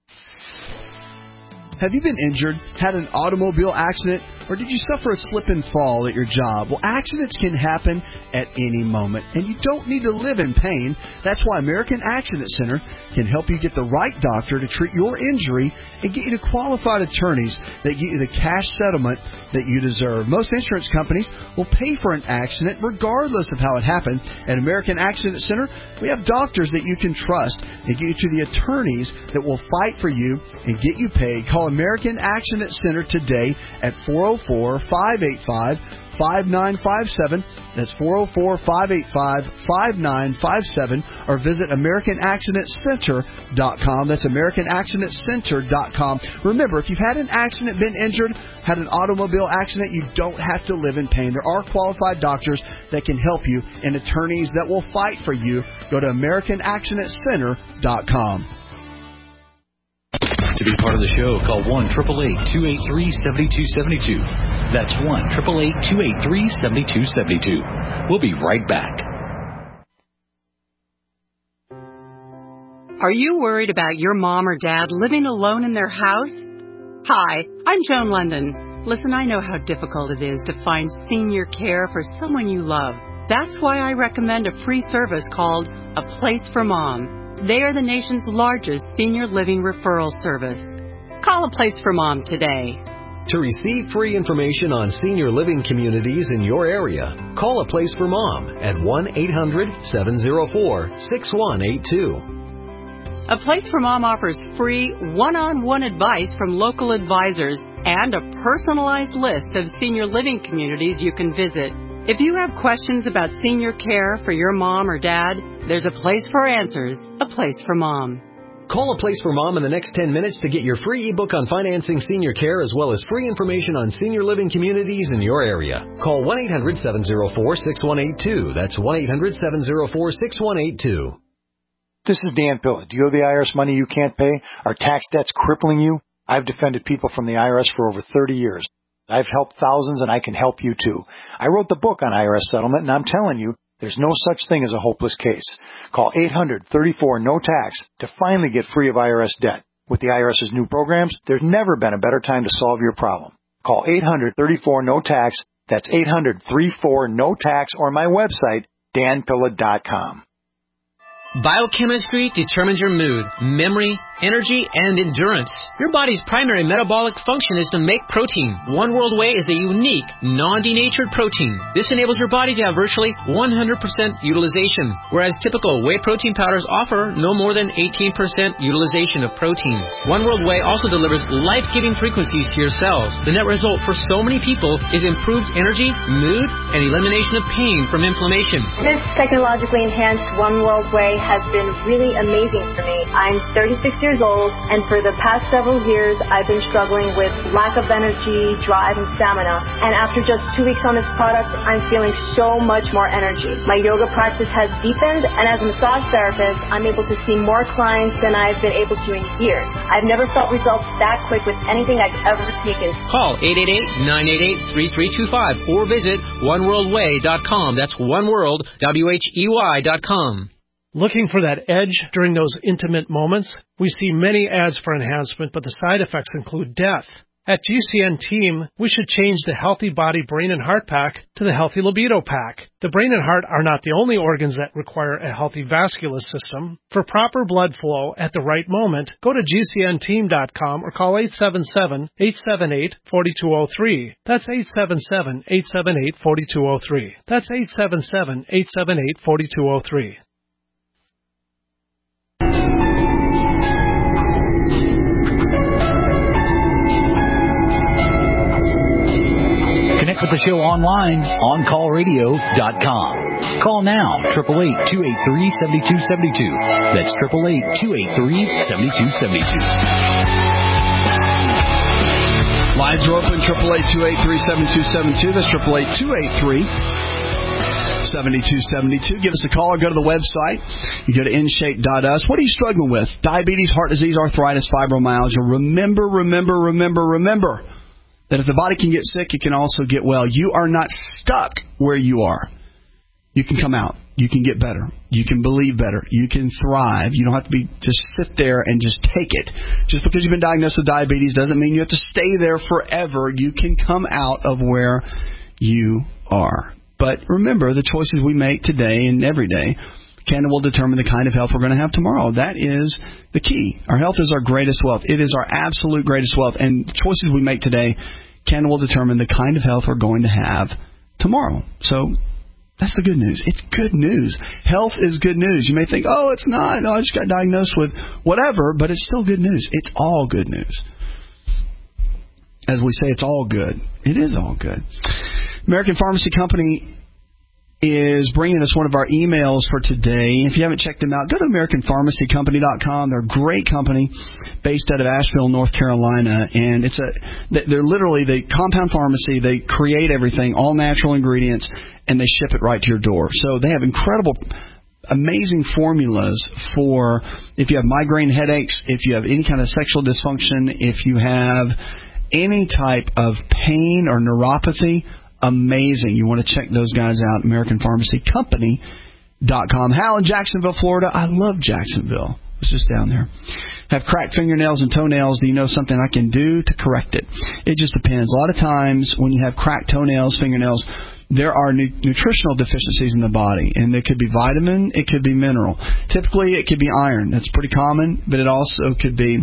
Have you been injured, had an automobile accident, or did you suffer a slip and fall at your job? Well, accidents can happen at any moment, and you don't need to live in pain. That's why American Accident Center can help you get the right doctor to treat your injury and get you to qualified attorneys that get you the cash settlement that you deserve. Most insurance companies will pay for an accident regardless of how it happened. At American Accident Center, we have doctors that you can trust and get you to the attorneys that will fight for you and get you paid. Call American Accident Center today at four oh four, five eight five, five nine five seven. That's four oh four, five eight five, five nine five seven. Or visit American Accident Center dot com. That's American Accident Center dot com. Remember, if you've had an accident, been injured, had an automobile accident, you don't have to live in pain. There are qualified doctors that can help you and attorneys that will fight for you. Go to American Accident Center dot com. To be part of the show, call one eight eight eight, two eight three, seven two seven two. That's one eight eight eight, two eight three, seven two seven two. We'll be right back. Are you worried about your mom or dad living alone in their house? Hi, I'm Joan London. Listen, I know how difficult it is to find senior care for someone you love. That's why I recommend a free service called A Place for Mom. They are the nation's largest senior living referral service. Call A Place for Mom today. To receive free information on senior living communities in your area, call A Place for Mom at one eight hundred, seven oh four, six one eight two. A Place for Mom offers free one-on-one advice from local advisors and a personalized list of senior living communities you can visit. If you have questions about senior care for your mom or dad, there's a place for answers, A Place for Mom. Call A Place for Mom in the next ten minutes to get your free ebook on financing senior care as well as free information on senior living communities in your area. Call one eight hundred, seven oh four, six one eight two. That's one eight hundred, seven oh four, six one eight two. This is Dan Pilla. Do you owe the I R S money you can't pay? Are tax debts crippling you? I've defended people from the I R S for over thirty years. I've helped thousands, and I can help you, too. I wrote the book on I R S settlement, and I'm telling you, there's no such thing as a hopeless case. Call eight hundred, thirty-four, N O T A X to finally get free of I R S debt. With the IRS's new programs, there's never been a better time to solve your problem. Call eight hundred, thirty-four, N O T A X. That's eight hundred, thirty-four, N O T A X, or my website, dan pilla dot com. Biochemistry determines your mood, memory, energy, and endurance. Your body's primary metabolic function is to make protein. One World Whey is a unique, non-denatured protein. This enables your body to have virtually one hundred percent utilization, whereas typical whey protein powders offer no more than eighteen percent utilization of protein. One World Whey also delivers life-giving frequencies to your cells. The net result for so many people is improved energy, mood, and elimination of pain from inflammation. This technologically enhanced One World Whey has been really amazing for me. I'm thirty-six years old, and for the past several years, I've been struggling with lack of energy, drive, and stamina. And after just two weeks on this product, I'm feeling so much more energy. My yoga practice has deepened, and as a massage therapist, I'm able to see more clients than I've been able to in years. I've never felt results that quick with anything I've ever taken. Call eight eight eight, nine eight eight, three three two five or visit one world way dot com. That's oneworld, W H E Y dot com. Looking for that edge during those intimate moments? We see many ads for enhancement, but the side effects include death. At G C N Team, we should change the Healthy Body, Brain, and Heart Pack to the Healthy Libido Pack. The brain and heart are not the only organs that require a healthy vascular system. For proper blood flow at the right moment, go to G C N team dot com or call eight seven seven, eight seven eight, four two zero three. That's eight seven seven, eight seven eight, four two zero three. That's eight seven seven, eight seven eight, four two zero three. Connect with the show online, on call radio dot com. Call now, eight eight eight, two eight three, seven two seven two. That's eight eight eight, two eight three, seven two seven two. Lines are open, eight eight eight, two eight three, seven two seven two. That's eight eight eight, two eight three, seven two seven two. Give us a call or go to the website. You go to in shape dot u s. What are you struggling with? Diabetes, heart disease, arthritis, fibromyalgia. Remember, remember, remember, remember that if the body can get sick, it can also get well. You are not stuck where you are. You can come out. You can get better. You can believe better. You can thrive. You don't have to be just sit there and just take it. Just because you've been diagnosed with diabetes doesn't mean you have to stay there forever. You can come out of where you are. But remember, the choices we make today and every day can and will determine the kind of health we're going to have tomorrow. That is the key. Our health is our greatest wealth. It is our absolute greatest wealth. And the choices we make today can and will determine the kind of health we're going to have tomorrow. So that's the good news. It's good news. Health is good news. You may think, oh, it's not. Oh, I just got diagnosed with whatever, but it's still good news. It's all good news. As we say, it's all good. It is all good. American Pharmacy Company is bringing us one of our emails for today. If you haven't checked them out, go to American Pharmacy Company dot com. They're a great company based out of Asheville, North Carolina, and it's a they're literally the compound pharmacy. They create everything, all natural ingredients, and they ship it right to your door. So they have incredible, amazing formulas for if you have migraine headaches, if you have any kind of sexual dysfunction, if you have any type of pain or neuropathy. Amazing. You want to check those guys out, American Pharmacy Company dot com. Hal in Jacksonville, Florida. I love Jacksonville. I was just down there. Have cracked fingernails and toenails. Do you know something I can do to correct it? It just depends. A lot of times when you have cracked toenails, fingernails, there are nu- nutritional deficiencies in the body. And it could be vitamin, it could be mineral. Typically, it could be iron. That's pretty common, but it also could be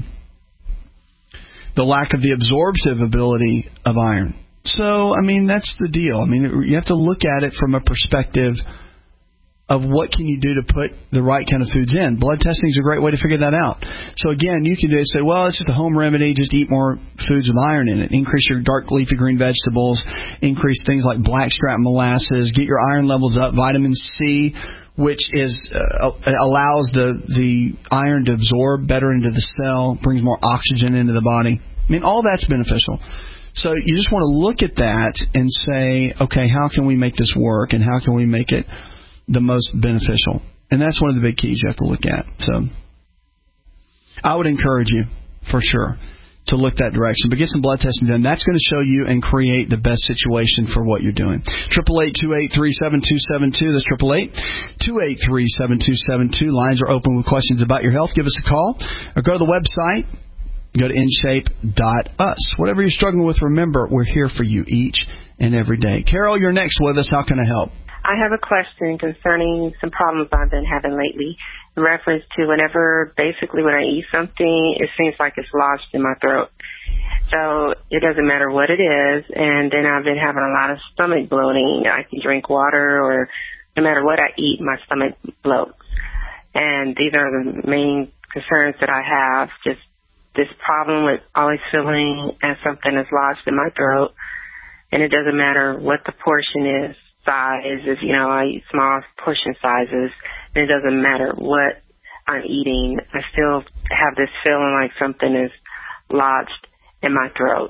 the lack of the absorptive ability of iron. So, I mean, that's the deal. I mean, you have to look at it from a perspective of what can you do to put the right kind of foods in. Blood testing is a great way to figure that out. So, again, you can do say, well, it's just a home remedy. Just eat more foods with iron in it. Increase your dark leafy green vegetables. Increase things like blackstrap molasses. Get your iron levels up. Vitamin C, which is uh, allows the, the iron to absorb better into the cell, brings more oxygen into the body. I mean, all that's beneficial. So you just want to look at that and say, okay, how can we make this work and how can we make it the most beneficial? And that's one of the big keys you have to look at. So I would encourage you, for sure, to look that direction. But get some blood testing done. That's going to show you and create the best situation for what you're doing. eight eight eight, two eight three, seven two seven two. That's eight eight eight, two eight three, seven two seven two. Lines are open with questions about your health. Give us a call or go to the website. Go to in shape dot u s. Whatever you're struggling with, remember, we're here for you each and every day. Carol, you're next with us. How can I help? I have a question concerning some problems I've been having lately in reference to whenever, basically when I eat something, it seems like it's lodged in my throat. So it doesn't matter what it is, and then I've been having a lot of stomach bloating. I can drink water, or no matter what I eat, my stomach bloats. And these are the main concerns that I have, just this problem with always feeling as something is lodged in my throat, and it doesn't matter what the portion is, size is, you know, I eat small portion sizes, and it doesn't matter what I'm eating. I still have this feeling like something is lodged in my throat.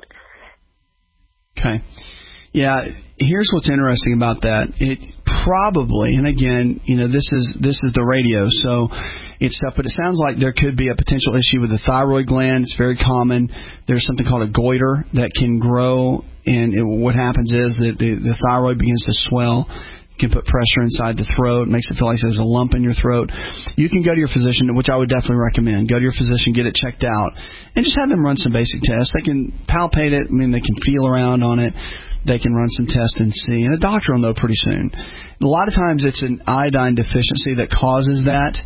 Okay. Yeah, here's what's interesting about that. It probably, and again, you know, this is this is the radio, so it's stuff, but it sounds like there could be a potential issue with the thyroid gland. It's very common. There's something called a goiter that can grow, and it, what happens is that the, the thyroid begins to swell, can put pressure inside the throat, makes it feel like there's a lump in your throat. You can go to your physician, which I would definitely recommend. Go to your physician, get it checked out, and just have them run some basic tests. They can palpate it. I mean, they can feel around on it. They can run some tests and see, and a doctor will know pretty soon. A lot of times it's an iodine deficiency that causes that,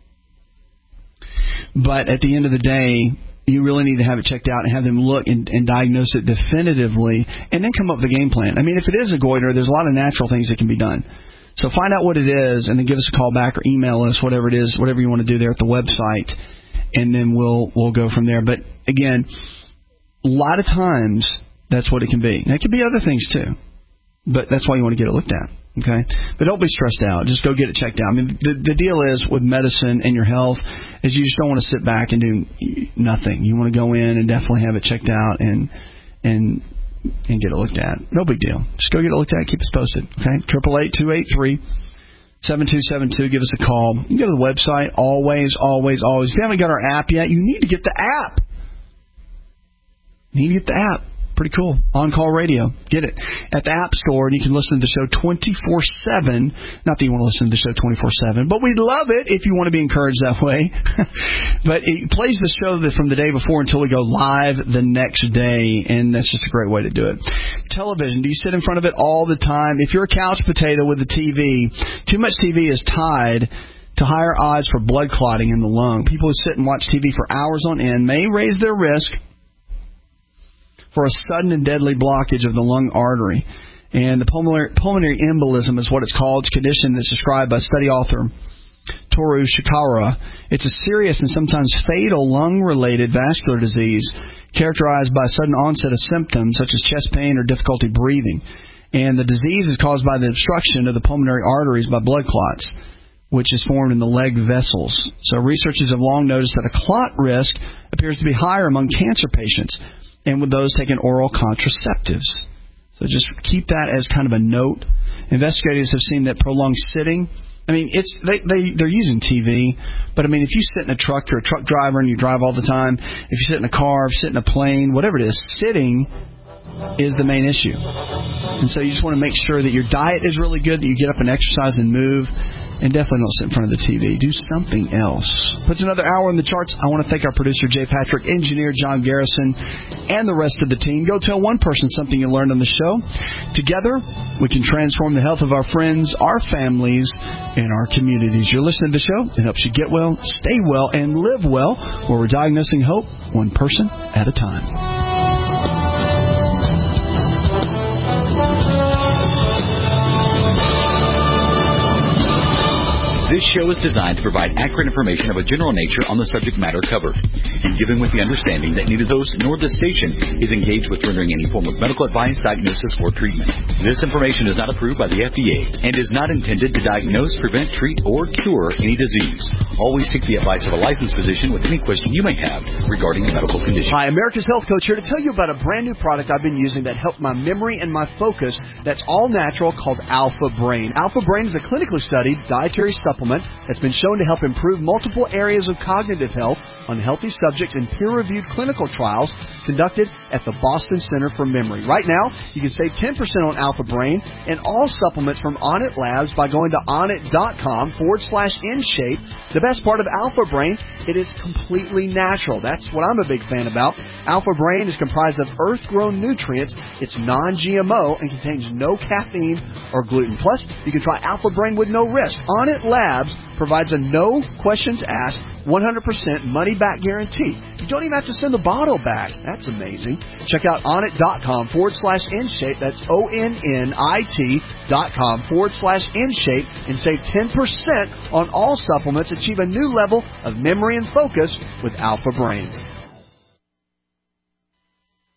but at the end of the day, you really need to have it checked out and have them look and, and diagnose it definitively and then come up with a game plan. I mean, if it is a goiter, there's a lot of natural things that can be done. So find out what it is and then give us a call back or email us, whatever it is, whatever you want to do there at the website, and then we'll we'll go from there. But, again, a lot of times that's what it can be. And it can be other things too, but that's why you want to get it looked at. Okay, but don't be stressed out. Just go get it checked out. I mean, the the deal is with medicine and your health is you just don't want to sit back and do nothing. You want to go in and definitely have it checked out and and and get it looked at. No big deal. Just go get it looked at. Keep us posted. Okay, triple eight two eight three seven two seven two. Give us a call. You can go to the website. Always, always, always. If you haven't got our app yet, you need to get the app. You need to get the app. Pretty cool. On-call radio. Get it at the App Store, and you can listen to the show twenty-four seven. Not that you want to listen to the show twenty-four seven, but we'd love it if you want to be encouraged that way. But it plays the show from the day before until we go live the next day, and that's just a great way to do it. Television. Do you sit in front of it all the time? If you're a couch potato with the T V, too much T V is tied to higher odds for blood clotting in the lung. People who sit and watch T V for hours on end may raise their risk for a sudden and deadly blockage of the lung artery. And the pulmonary, pulmonary embolism is what it's called. It's a condition that's described by study author Toru Shikara. It's a serious and sometimes fatal lung-related vascular disease characterized by sudden onset of symptoms such as chest pain or difficulty breathing. And the disease is caused by the obstruction of the pulmonary arteries by blood clots, which is formed in the leg vessels. So researchers have long noticed that a clot risk appears to be higher among cancer patients and with those taking oral contraceptives. So just keep that as kind of a note. Investigators have seen that prolonged sitting, I mean, it's they, they, they're using T V, but I mean, if you sit in a truck, you're a truck driver and you drive all the time, if you sit in a car, if you sit in a plane, whatever it is, sitting is the main issue. And so you just want to make sure that your diet is really good, that you get up and exercise and move. And definitely don't sit in front of the T V. Do something else. Puts another hour in the charts. I want to thank our producer, Jay Patrick, engineer John Garrison, and the rest of the team. Go tell one person something you learned on the show. Together, we can transform the health of our friends, our families, and our communities. You're listening to the show. It helps you get well, stay well, and live well, where we're diagnosing hope one person at a time. This show is designed to provide accurate information of a general nature on the subject matter covered, and given with the understanding that neither host nor the station is engaged with rendering any form of medical advice, diagnosis, or treatment. This information is not approved by the F D A and is not intended to diagnose, prevent, treat, or cure any disease. Always seek the advice of a licensed physician with any question you may have regarding a medical condition. Hi, America's Health Coach here to tell you about a brand new product I've been using that helped my memory and my focus that's all natural called Alpha Brain. Alpha Brain is a clinically studied dietary supplement that's been shown to help improve multiple areas of cognitive health on healthy subjects in peer-reviewed clinical trials conducted at the Boston Center for Memory. Right now, you can save ten percent on Alpha Brain and all supplements from Onnit Labs by going to onnit.com forward slash InShape. The best part of Alpha Brain, it is completely natural. That's what I'm a big fan about. Alpha Brain is comprised of earth-grown nutrients. It's non-G M O and contains no caffeine or gluten. Plus, you can try Alpha Brain with no risk. Onnit Labs provides a no questions asked, one hundred percent money-back guarantee. You don't even have to send the bottle back. That's amazing. Check out onnit.com forward slash InShape. That's O-N-N-I-T dot com forward slash InShape and save ten percent on all supplements. Achieve a new level of memory and focus with Alpha Brain.